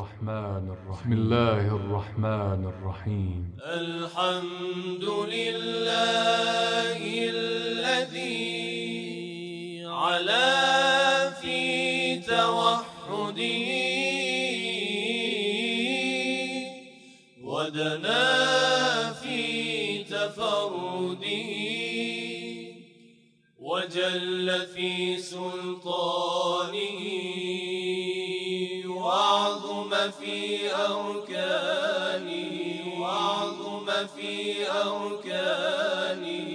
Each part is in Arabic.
الرحمن الرحيم. بسم الله الرحمن الرحيم. الحمد لله الذي علا في توحده ودنا في تفرده وجل في سلطانه وعظم في أركانه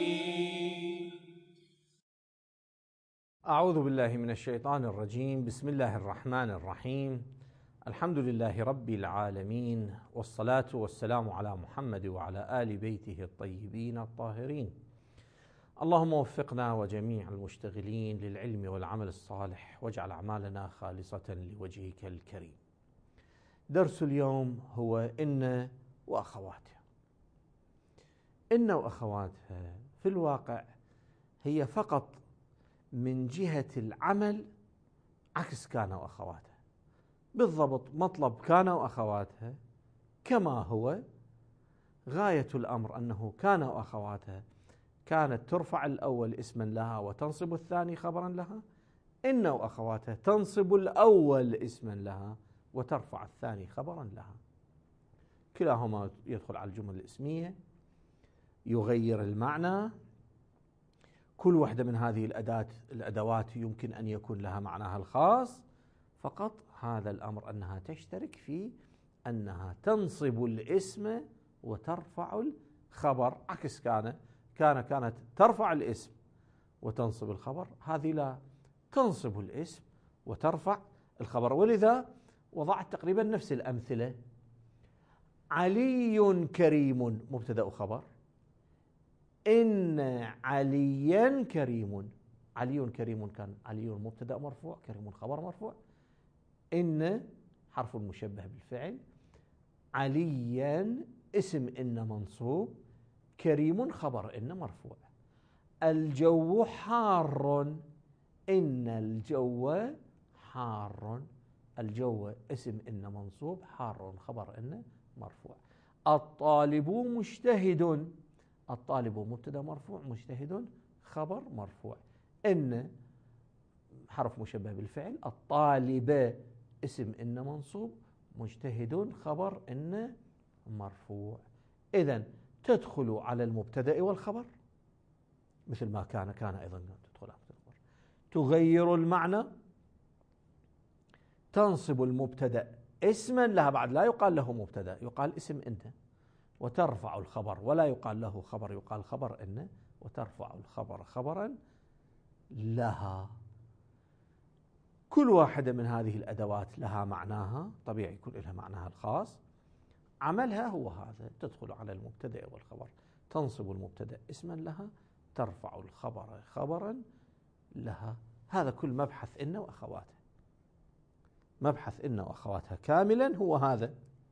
أعوذ بالله من الشيطان الرجيم. بسم الله الرحمن الرحيم. الحمد لله رب العالمين، والصلاة والسلام على محمد وعلى آل بيته الطيبين الطاهرين. اللهم وفقنا وجميع المشتغلين للعلم والعمل الصالح، واجعل أعمالنا خالصة لوجهك الكريم. درس اليوم هو إن وأخواتها. إن وأخواتها في الواقع هي فقط من جهة العمل عكس كان وأخواتها، بالضبط مطلب كان وأخواتها كما هو. غاية الأمر أنه كان وأخواتها كانت ترفع الأول اسما لها وتنصب الثاني خبرا لها. إن وأخواتها تنصب الأول اسما لها وترفع الثاني خبرا لها. كلاهما يدخل على الجمل الاسمية، يغير المعنى. كل واحدة من هذه الأدوات يمكن أن يكون لها معناها الخاص، فقط هذا الأمر أنها تشترك في أنها تنصب الاسم وترفع الخبر، عكس كانت ترفع الاسم وتنصب الخبر، هذه لا، تنصب الاسم وترفع الخبر. ولذا وضعت تقريبا نفس الأمثلة: علي كريم مبتدأ وخبر، إن عليا كريم. علي كريم كان علي مبتدأ مرفوع، كريم خبر مرفوع، إن حرف مشبه بالفعل، عليا اسم إن منصوب، كريم خبر إن مرفوع. الجو حار، إن الجو حار، الجو اسم إن منصوب، حار خبر إن مرفوع. الطالب مجتهد، الطالب مبتدأ مرفوع، مجتهد خبر مرفوع، إن حرف مشبه بالفعل، الطالب اسم إن منصوب، مجتهد خبر إن مرفوع. إذن تدخل على المبتدأ والخبر مثل ما كان أيضا تدخل على الخبر، تغير المعنى، تنصب المبتدأ اسما لها، بعد لا يقال له مبتدأ، يقال اسم إنت، وترفع الخبر ولا يقال له خبر، يقال خبر إن، وترفع الخبر خبرا لها. كل واحدة من هذه الأدوات لها معناها، طبيعي يكون لها معناها الخاص. عملها هو هذا: تدخل على المبتدأ والخبر، تنصب المبتدأ اسما لها، ترفع الخبر خبرا لها. هذا كل مبحث إن وأخواتها. مبحث إن وأخواتها كاملا هو هذا.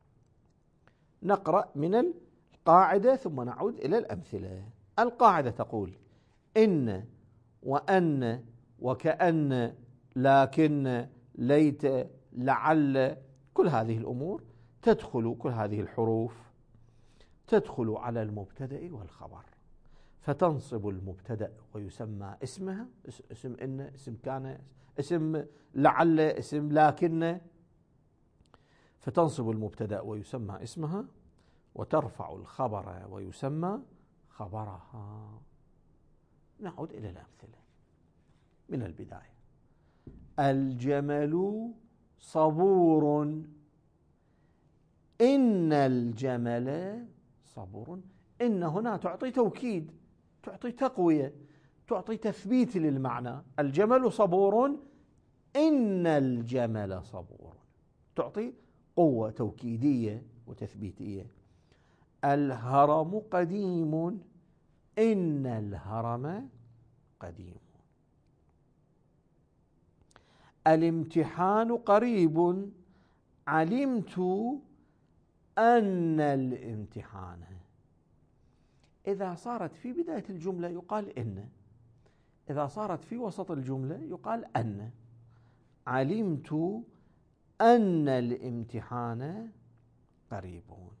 نقرأ من القاعدة ثم نعود إلى الأمثلة. القاعدة تقول: إن وأن وكأن لكن ليت لعل، كل هذه الأمور تدخل، كل هذه الحروف تدخل على المبتدأ والخبر، فتنصب المبتدأ ويسمى اسمها، اسم إن، اسم كان، اسم لعل، اسم لكن، فتنصب المبتدأ ويسمى اسمها، وترفع الخبر ويسمى خبرها. نعود إلى الأمثلة من البداية. الجمل صبور، إن الجمل صبور. إن هنا تعطي توكيد، تعطي تقوية، تعطي تثبيت للمعنى. الجمل صبور، إن الجمل صبور، تعطي قوة توكيدية وتثبيتية. الهرم قديم، إن الهرم قديم. الامتحان قريب، علمت أن الامتحان. إذا صارت في بداية الجملة يقال إن، إذا صارت في وسط الجملة يقال أن. علمت أن الامتحان قريب.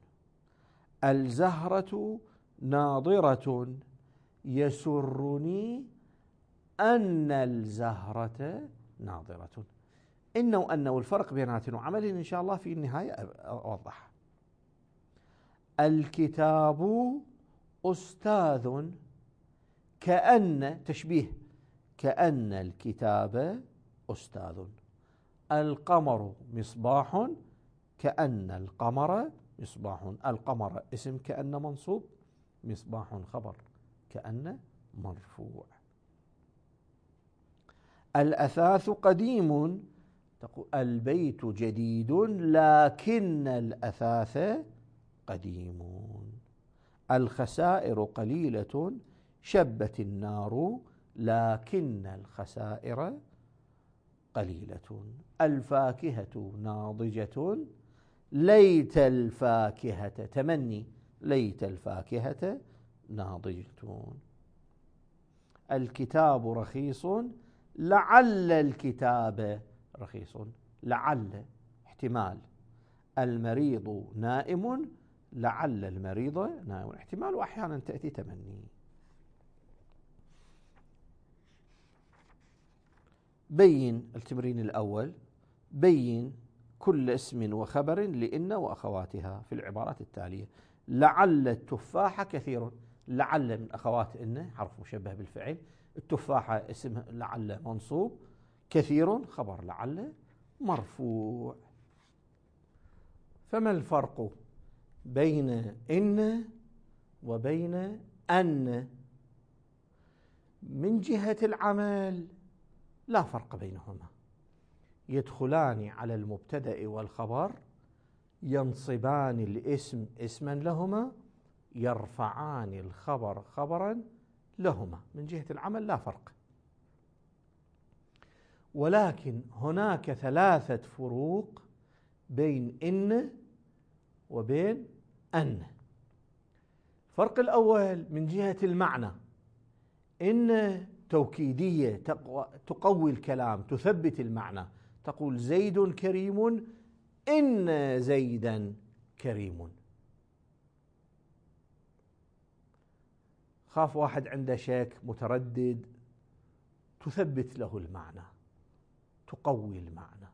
الزهرة ناضرة يسرني أن الزهرة ناضرة. إن وأن والفرق بيناتهم وعمل إن شاء الله في النهاية أوضح. الكتاب أستاذ كأن تشبيه، كأن الكتاب أستاذ. القمر مصباح كأن القمر مصباح. القمر اسم كأن منصوب، مصباح خبر كأن مرفوع. الأثاث قديم، تقول البيت جديد لكن الأثاث قديم. الخسائر قليلة شبت النار لكن الخسائر قليلة. الفاكهة ناضجة ليت الفاكهة، تمني ليت الفاكهة ناضجة. الكتاب رخيص لعل الكتاب رخيص، لعل احتمال. المريض نائم لعل المريض نائم، احتمال، وأحيانا تأتي تمني. بين التمرين الأول، بين كل اسم وخبر لإن وأخواتها في العبارات التالية. لعل التفاح كثير، لعل من أخوات إن حرف مشبه بالفعل، التفاحة اسم لعل منصوب، كثير خبر لعل مرفوع. فما الفرق بين إن وبين أن؟ من جهة العمل لا فرق بينهما، يدخلان على المبتدأ والخبر، ينصبان الاسم اسما لهما، يرفعان الخبر خبرا لهما. من جهة العمل لا فرق، ولكن هناك ثلاثة فروق بين إن وبين أن. الفرق الأول من جهة المعنى، إن توكيدية تقوي الكلام، تثبت المعنى، تقول زيد كريم، إن زيدا كريم. خاف واحد عنده شك متردد، تثبت له المعنى، تقوي المعنى.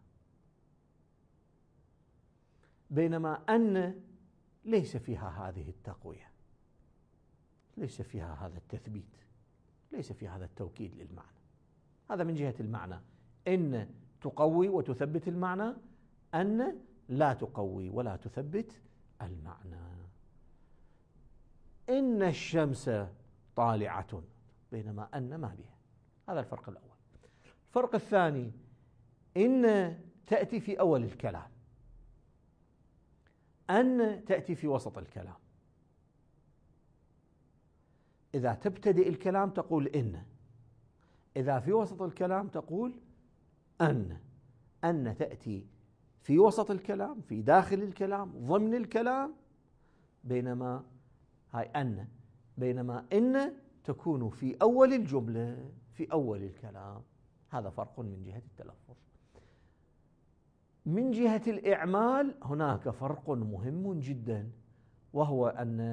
بينما أن ليس فيها هذه التقوية، ليس فيها هذا التثبيت، ليس فيها هذا التوكيد للمعنى. هذا من جهة المعنى، إن تقوي وتثبت المعنى، أن لا تقوي ولا تثبت المعنى. إن الشمس طالعة، بينما أن ما بها. هذا الفرق الأول. الفرق الثاني، إن تأتي في أول الكلام، أن تأتي في وسط الكلام. إذا تبتدئ الكلام تقول إن، إذا في وسط الكلام تقول أن. أن تأتي في وسط الكلام، في داخل الكلام، ضمن الكلام، بينما هاي أن، بينما إن تكون في أول الجملة، في أول الكلام. هذا فرق من جهة التلفظ. من جهة الإعمال هناك فرق مهم جدا، وهو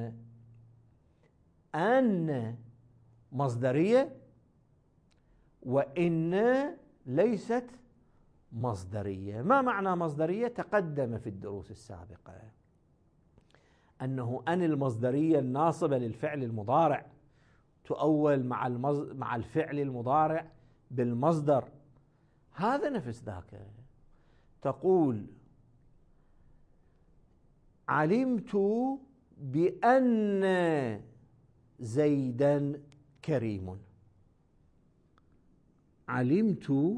أن مصدرية، وإن ليست مصدرية. ما معنى مصدرية؟ تقدم في الدروس السابقة أنه أن المصدرية الناصبة للفعل المضارع تؤول مع الفعل المضارع بالمصدر. هذا نفس ذاك. تقول علمت بأن زيدا كريم. علمت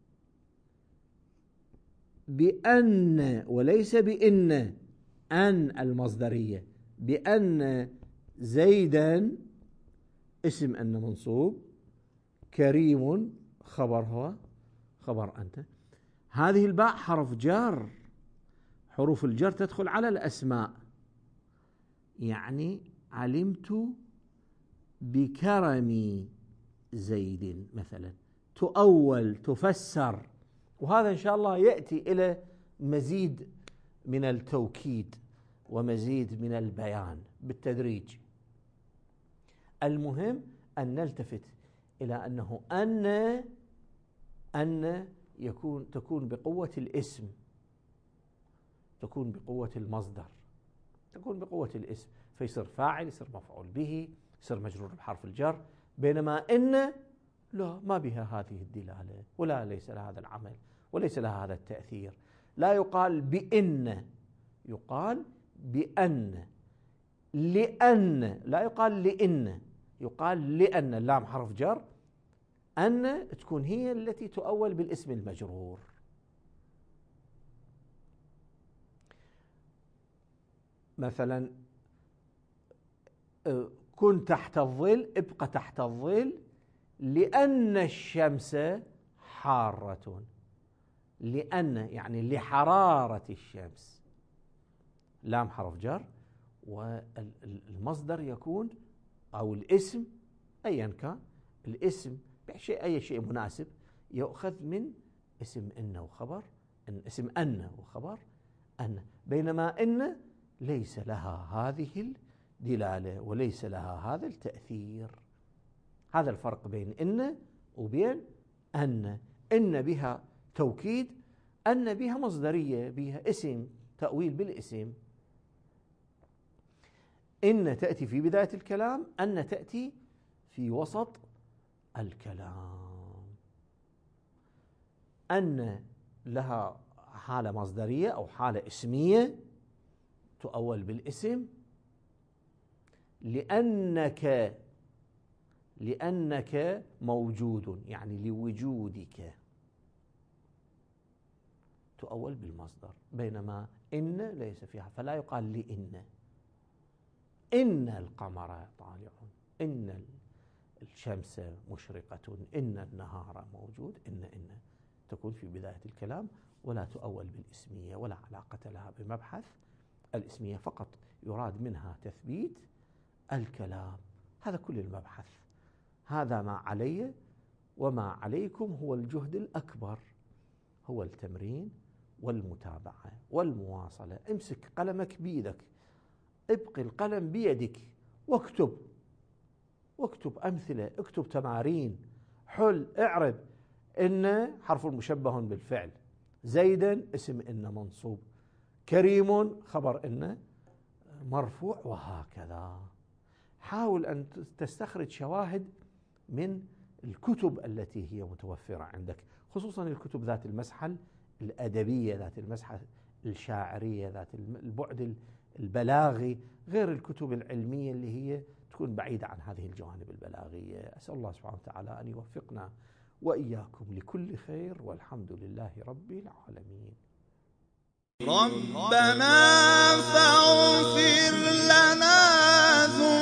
بأن، وليس بإن، أن المصدرية، بأن زيدا اسم أن منصوب، كريم خبر هو خبر أنت. هذه الباء حرف جر، حروف الجر تدخل على الأسماء. يعني علمت بكرم زيد مثلا، تؤول تفسر، وهذا إن شاء الله يأتي إلى مزيد من التوكيد ومزيد من البيان بالتدريج. المهم أن نلتفت إلى أنه أن تكون بقوة الاسم، تكون بقوة المصدر، تكون بقوة الاسم، فيصير فاعل، يصير مفعول به، يصير مجرور بحرف الجر. بينما إن لا، ما بها هذه الدلالة، ولا ليس لها هذا العمل، وليس لها هذا التأثير. لا يقال بإن، يقال بأن، لأن، لا يقال لإن، يقال لأن. اللام حرف جر، أن تكون هي التي تؤول بالاسم المجرور. مثلا كن تحت الظل، ابقى تحت الظل لأن الشمس حارة. لأن يعني لحرارة الشمس، لام حرف جر، والمصدر يكون أو الاسم أيا كان، الاسم أي شيء مناسب يؤخذ من اسم إن وخبر، اسم أن وخبر أن. بينما إن ليس لها هذه الدلالة وليس لها هذا التأثير. هذا الفرق بين إن وبين أن. إن بها توكيد، أن بها مصدرية، بها اسم، تأويل بالاسم. إن تأتي في بداية الكلام، أن تأتي في وسط الكلام. أن لها حالة مصدرية أو حالة اسمية تؤول بالاسم. لأنك موجود، يعني لوجودك، تؤول بالمصدر. بينما إن ليس فيها، فلا يقال لإن. إن القمر طالع، إن الشمس مشرقة، إن النهار موجود. إن تكون في بداية الكلام ولا تؤول بالاسمية، ولا علاقة لها بمبحث الاسمية، فقط يراد منها تثبيت الكلام. هذا كل المبحث. هذا ما علي وما عليكم هو الجهد الأكبر، هو التمرين والمتابعة والمواصلة. امسك قلمك بيدك، ابقي القلم بيدك واكتب أمثلة، اكتب تمارين، حل، اعرب. إن حرف مشبه بالفعل، زيدا اسم إن منصوب، كريم خبر إن مرفوع، وهكذا. حاول أن تستخرج شواهد من الكتب التي هي متوفرة عندك، خصوصا الكتب ذات المسحة الأدبية، ذات المسحة الشاعرية، ذات البعد البلاغي، غير الكتب العلمية اللي هي تكون بعيدة عن هذه الجوانب البلاغية. أسأل الله سبحانه وتعالى أن يوفقنا وإياكم لكل خير، والحمد لله رب العالمين. ربنا فاغفر لنا